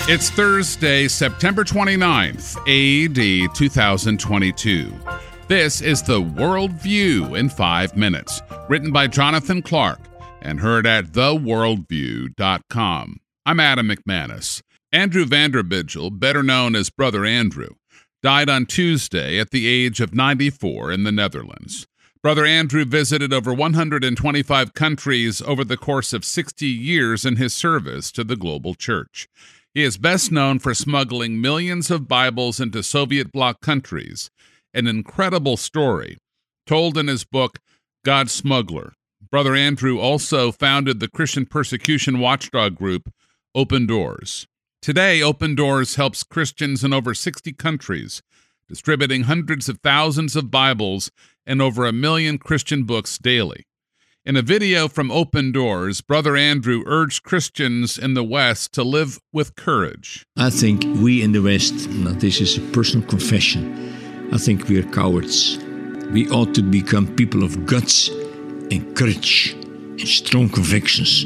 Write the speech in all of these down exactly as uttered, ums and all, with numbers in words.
It's Thursday, September twenty-ninth, A D two thousand twenty-two. This is the World View in five minutes, written by Jonathan Clark and heard at the world view dot com. I'm Adam McManus. Andrew Vanderbijl, better known as Brother Andrew, died on Tuesday at the age of ninety-four in the Netherlands. Brother Andrew visited over one hundred twenty-five countries over the course of sixty years in his service to the global church. He is best known for smuggling millions of Bibles into Soviet bloc countries, an incredible story told in his book, God's Smuggler. Brother Andrew also founded the Christian persecution watchdog group, Open Doors. Today, Open Doors helps Christians in over sixty countries, distributing hundreds of thousands of Bibles and over a million Christian books daily. In a video from Open Doors, Brother Andrew urged Christians in the West to live with courage. I think we in the West, now this is a personal confession, I think we are cowards. We ought to become people of guts and courage and strong convictions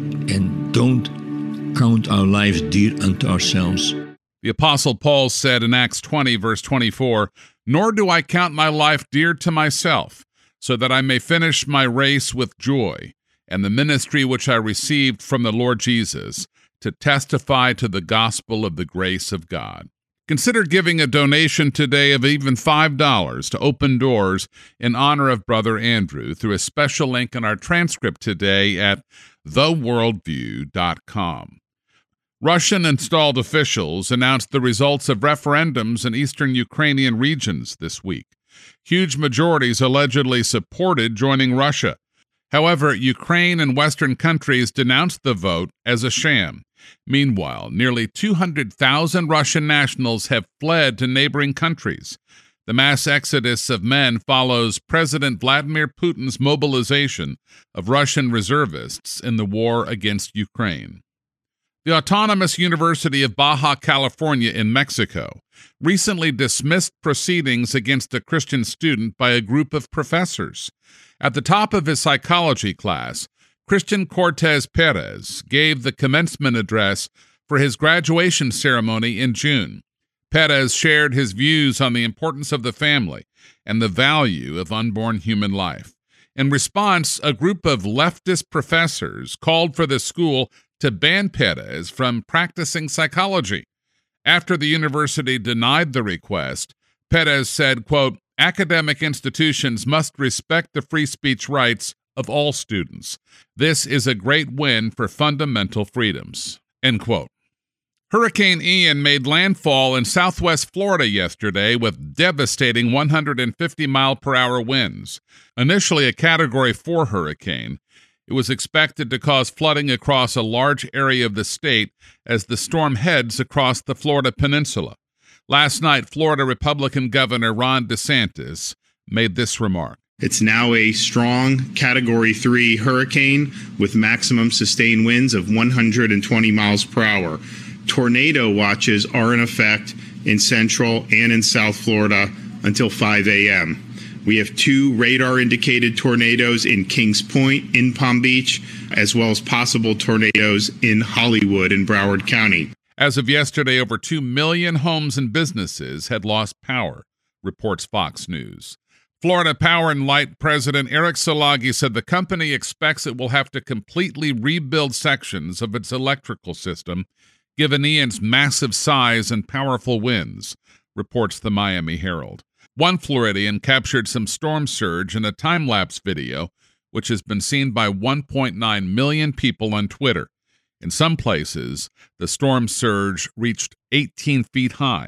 and don't count our lives dear unto ourselves. The Apostle Paul said in Acts twenty, verse twenty-four, "Nor do I count my life dear to myself, so that I may finish my race with joy, and the ministry which I received from the Lord Jesus, to testify to the gospel of the grace of God." Consider giving a donation today of even five dollars to Open Doors in honor of Brother Andrew through a special link in our transcript today at the world view dot com. Russian-installed officials announced the results of referendums in eastern Ukrainian regions this week. Huge majorities allegedly supported joining Russia. However, Ukraine and Western countries denounced the vote as a sham. Meanwhile, nearly two hundred thousand Russian nationals have fled to neighboring countries. The mass exodus of men follows President Vladimir Putin's mobilization of Russian reservists in the war against Ukraine. The Autonomous University of Baja California in Mexico recently dismissed proceedings against a Christian student by a group of professors. At the top of his psychology class, Christian Cortez Perez gave the commencement address for his graduation ceremony in June. Perez shared his views on the importance of the family and the value of unborn human life. In response, a group of leftist professors called for the school to ban Perez from practicing psychology. After the university denied the request, Perez said, quote, "Academic institutions must respect the free speech rights of all students. This is a great win for fundamental freedoms," end quote. Hurricane Ian made landfall in southwest Florida yesterday with devastating one hundred fifty mile per hour winds. Initially a Category four hurricane, it was expected to cause flooding across a large area of the state as the storm heads across the Florida peninsula. Last night, Florida Republican Governor Ron DeSantis made this remark. It's now a strong Category three hurricane with maximum sustained winds of one hundred twenty miles per hour. Tornado watches are in effect in Central and in South Florida until five a.m. We have two radar-indicated tornadoes in Kings Point in Palm Beach, as well as possible tornadoes in Hollywood in Broward County. As of yesterday, over two million homes and businesses had lost power, reports Fox News. Florida Power and Light President Eric Szilagyi said the company expects it will have to completely rebuild sections of its electrical system, given Ian's massive size and powerful winds, reports the Miami Herald. One Floridian captured some storm surge in a time-lapse video, which has been seen by one point nine million people on Twitter. In some places, the storm surge reached eighteen feet high.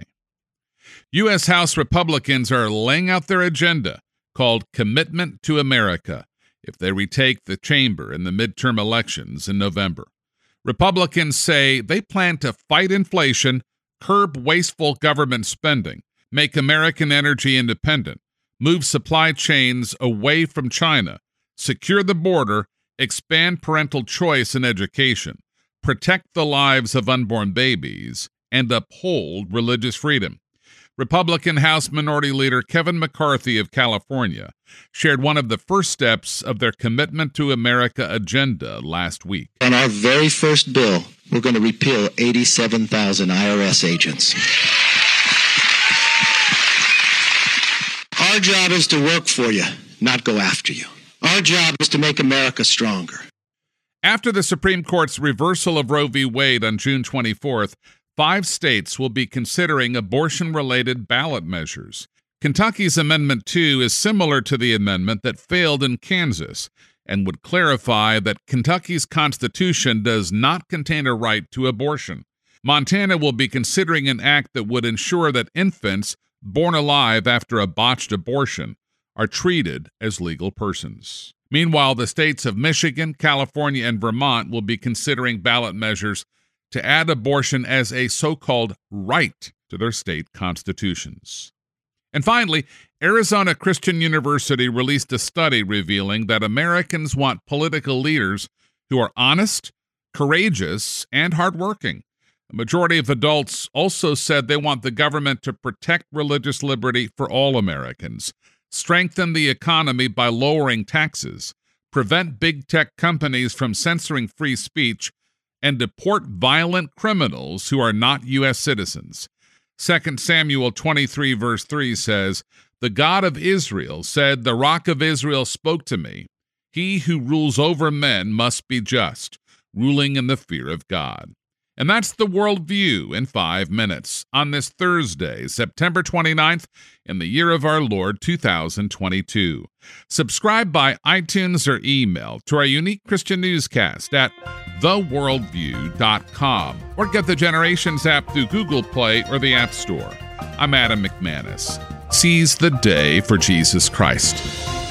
U S House Republicans are laying out their agenda, called Commitment to America, if they retake the chamber in the midterm elections in November. Republicans say they plan to fight inflation, curb wasteful government spending, make American energy independent, move supply chains away from China, secure the border, expand parental choice in education, protect the lives of unborn babies, and uphold religious freedom. Republican House Minority Leader Kevin McCarthy of California shared one of the first steps of their Commitment to America agenda last week. On our very first bill, we're going to repeal eighty-seven thousand I R S agents. Our job is to work for you, not go after you. Our job is to make America stronger. After the Supreme Court's reversal of Roe v. Wade on June twenty-fourth, five states will be considering abortion-related ballot measures. Kentucky's Amendment two is similar to the amendment that failed in Kansas and would clarify that Kentucky's Constitution does not contain a right to abortion. Montana will be considering an act that would ensure that infants born alive after a botched abortion are treated as legal persons. Meanwhile, the states of Michigan, California, and Vermont will be considering ballot measures to add abortion as a so-called right to their state constitutions. And finally, Arizona Christian University released a study revealing that Americans want political leaders who are honest, courageous, and hardworking. The majority of adults also said they want the government to protect religious liberty for all Americans, strengthen the economy by lowering taxes, prevent big tech companies from censoring free speech, and deport violent criminals who are not U S citizens. Second Samuel twenty-three, verse three says, "The God of Israel said, 'The Rock of Israel spoke to me. He who rules over men must be just, ruling in the fear of God.'" And that's the Worldview in five minutes on this Thursday, September twenty-ninth, in the year of our Lord, two thousand twenty-two. Subscribe by iTunes or email to our unique Christian newscast at the worldview dot com or get the Generations app through Google Play or the App Store. I'm Adam McManus. Seize the day for Jesus Christ.